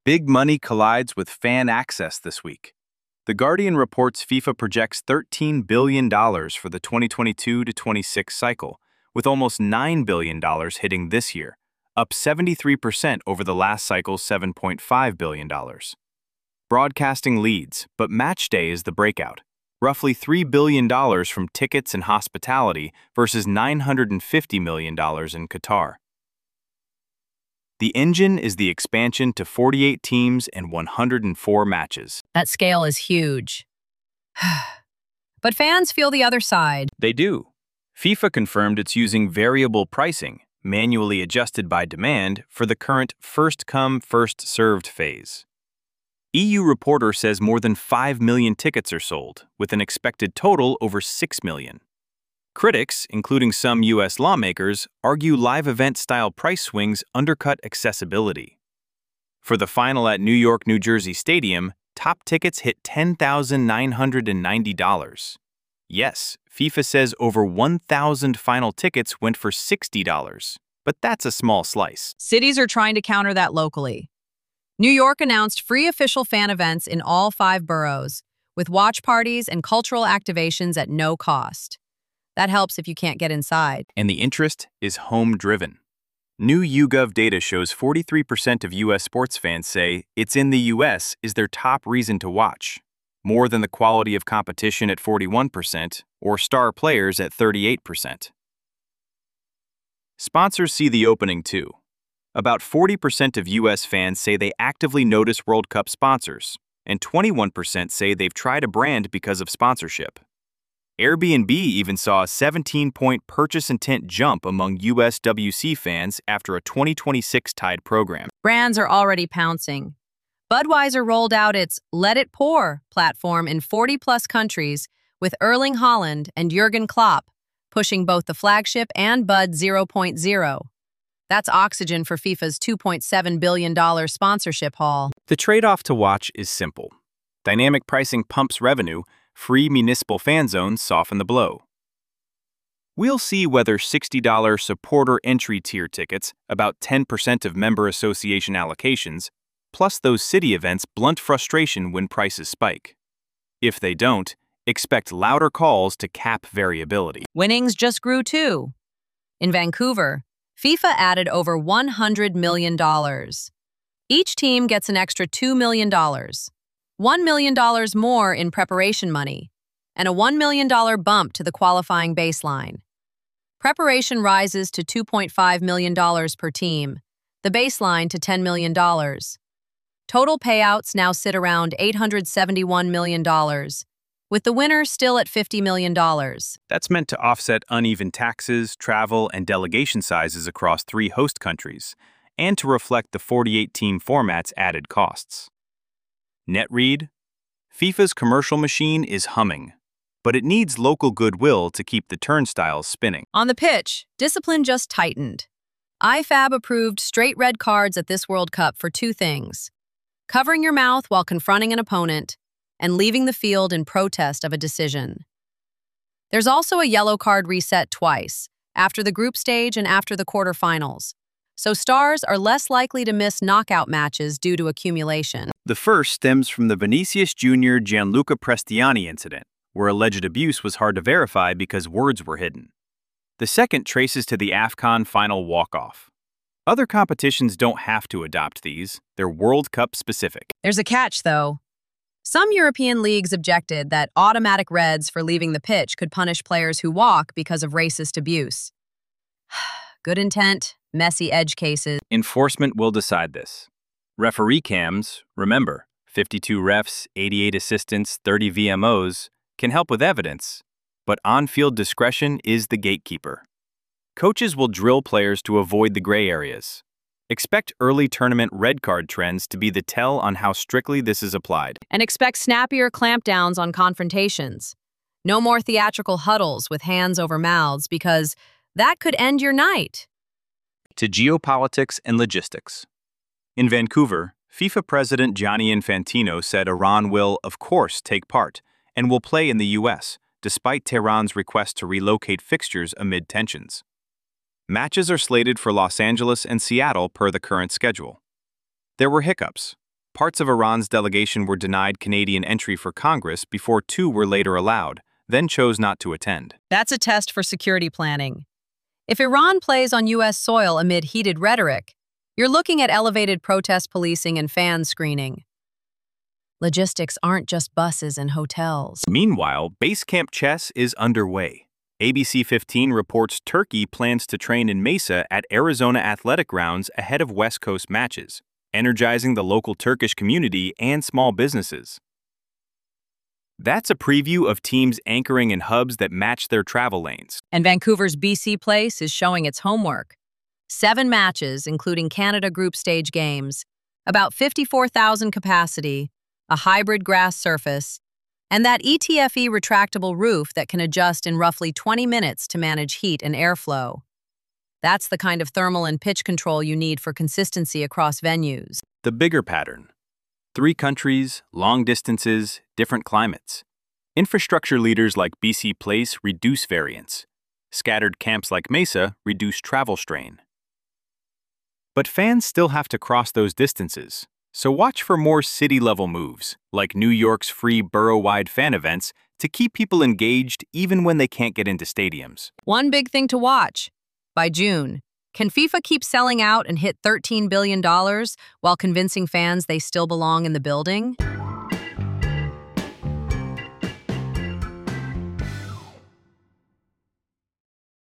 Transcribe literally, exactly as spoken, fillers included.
Big money collides with fan access this week. The Guardian reports FIFA projects thirteen billion dollars for the twenty twenty-two to twenty-six cycle, with almost nine billion dollars hitting this year, up seventy-three percent over the last cycle's seven point five billion dollars. Broadcasting leads, but match day is the breakout. Roughly three billion dollars from tickets and hospitality versus nine hundred fifty million dollars in Qatar. The engine is the expansion to forty-eight teams and one hundred four matches. That scale is huge. But fans feel the other side. They do. FIFA confirmed it's using variable pricing, manually adjusted by demand, for the current first-come, first-served phase. E U reporter says more than five million tickets are sold, with an expected total over six million. Critics, including some U S lawmakers, argue live event-style price swings undercut accessibility. For the final at New York, New Jersey Stadium, top tickets hit ten thousand nine hundred ninety dollars. Yes, FIFA says over one thousand final tickets went for sixty dollars, but that's a small slice. Cities are trying to counter that locally. New York announced free official fan events in all five boroughs, with watch parties and cultural activations at no cost. That helps if you can't get inside. And the interest is home-driven. New YouGov data shows forty-three percent of U S sports fans say it's in the U S is their top reason to watch, more than the quality of competition at forty-one percent or star players at thirty-eight percent. Sponsors see the opening too. About forty percent of U S fans say they actively notice World Cup sponsors, and twenty-one percent say they've tried a brand because of sponsorship. Airbnb even saw a seventeen-point purchase intent jump among U S W C fans after a twenty twenty-six tied program. Brands are already pouncing. Budweiser rolled out its Let It Pour platform in forty-plus countries, with Erling Haaland and Jurgen Klopp pushing both the flagship and Bud zero point zero. That's oxygen for FIFA's two point seven billion dollars sponsorship haul. The trade-off to watch is simple. Dynamic pricing pumps revenue, free municipal fan zones soften the blow. We'll see whether sixty dollar supporter entry tier tickets, about ten percent of member association allocations, plus those city events blunt frustration when prices spike. If they don't, expect louder calls to cap variability. Winnings just grew too. In Vancouver, FIFA added over one hundred million dollars. Each team gets an extra two million dollars. one million dollars more in preparation money, and a one million dollars bump to the qualifying baseline. Preparation rises to two point five million dollars per team, the baseline to ten million dollars. Total payouts now sit around eight hundred seventy-one million dollars, with the winner still at fifty million dollars. That's meant to offset uneven taxes, travel, and delegation sizes across three host countries, and to reflect the forty-eight team format's added costs. Net read: FIFA's commercial machine is humming, but it needs local goodwill to keep the turnstiles spinning. On the pitch, discipline just tightened. I F A B approved straight red cards at this World Cup for two things: covering your mouth while confronting an opponent, and leaving the field in protest of a decision. There's also a yellow card reset twice, after the group stage and after the quarterfinals, so stars are less likely to miss knockout matches due to accumulation. The first stems from the Vinicius Junior Gianluca Prestiani incident, where alleged abuse was hard to verify because words were hidden. The second traces to the AFCON final walk-off. Other competitions don't have to adopt these, they're World Cup specific. There's a catch, though. Some European leagues objected that automatic reds for leaving the pitch could punish players who walk because of racist abuse. Good intent, messy edge cases. Enforcement will decide this. Referee cams, remember, fifty-two refs, eighty-eight assistants, thirty V M Os, can help with evidence, but on-field discretion is the gatekeeper. Coaches will drill players to avoid the gray areas. Expect early tournament red card trends to be the tell on how strictly this is applied. And expect snappier clampdowns on confrontations. No more theatrical huddles with hands over mouths, because that could end your night. To geopolitics and logistics. In Vancouver, FIFA President Gianni Infantino said Iran will, of course, take part and will play in the U S, despite Tehran's request to relocate fixtures amid tensions. Matches are slated for Los Angeles and Seattle per the current schedule. There were hiccups. Parts of Iran's delegation were denied Canadian entry for Congress before two were later allowed, then chose not to attend. That's a test for security planning. If Iran plays on U S soil amid heated rhetoric, you're looking at elevated protest policing and fan screening. Logistics aren't just buses and hotels. Meanwhile, Base Camp Chess is underway. A B C fifteen reports Turkey plans to train in Mesa at Arizona Athletic Grounds ahead of West Coast matches, energizing the local Turkish community and small businesses. That's a preview of teams anchoring in hubs that match their travel lanes. And Vancouver's B C Place is showing its homework. Seven matches, including Canada group stage games, about fifty-four thousand capacity, a hybrid grass surface, and that E T F E retractable roof that can adjust in roughly twenty minutes to manage heat and airflow. That's the kind of thermal and pitch control you need for consistency across venues. The bigger pattern. Three countries, long distances, different climates. Infrastructure leaders like B C Place reduce variance. Scattered camps like Mesa reduce travel strain. But fans still have to cross those distances. So watch for more city-level moves, like New York's free borough-wide fan events, to keep people engaged even when they can't get into stadiums. One big thing to watch. By June, can FIFA keep selling out and hit thirteen billion dollars while convincing fans they still belong in the building?